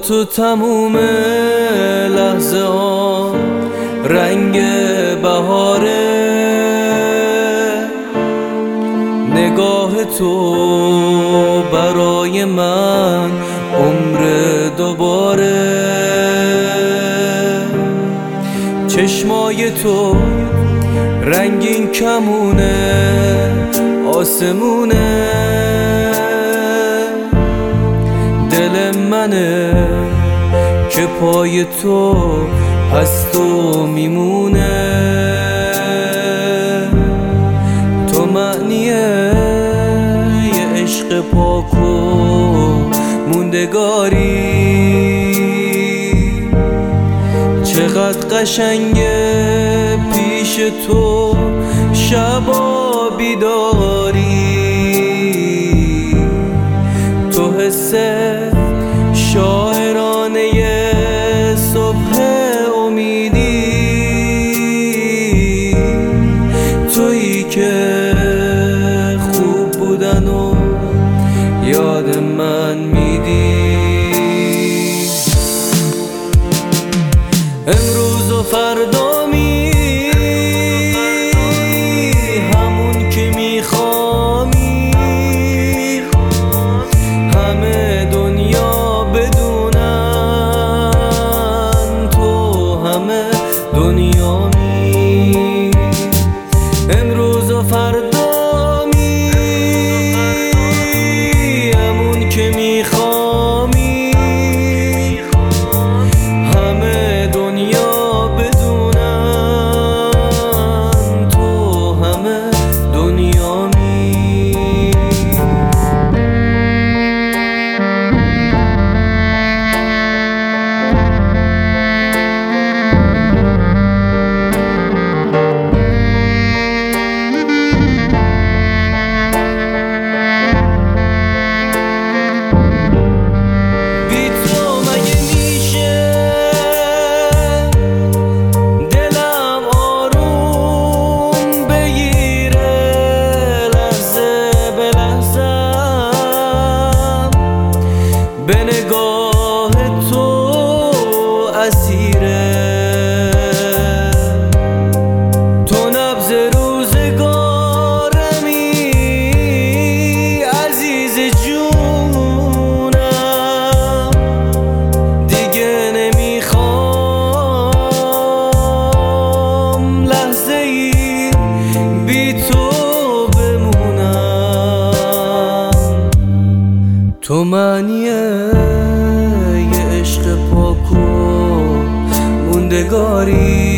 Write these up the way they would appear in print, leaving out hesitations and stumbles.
تو تموم لحظه ها رنگ بهاره، نگاه تو برای من عمر دوباره، چشمای تو رنگین کمونه آسمونه، دل منه که پای تو هست و میمونه، تو معنیه یه عشق پاک و موندگاری، چقدر قشنگه پیش تو شبا بیداری، تو حس شاعرانه صبح امیدی، تویی که خوب بودن و یاد من میدی، امروز و فردا همون که میخوامی، همه دنیا بدونن تو همه دنیامی، امروز و فردا همون که میخوامی، همه دنیا بدونن تو همه دنیامی. به نگاه تو اسیره، تو نبض روزگارمی عزیز جونم، دیگه نمیخوام لحظه ای بی تو بمونم، تو معنیه یه عشق پاک و موندگاری،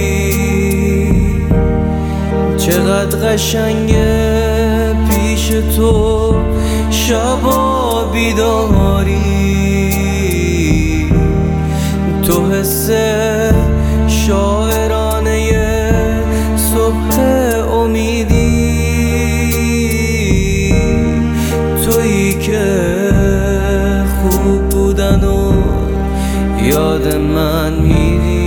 چقدر قشنگه پیش تو شبا بیداری، تو حس شاعرانه صبح امیدی، تویی که خوب بودن و یاد من میدی.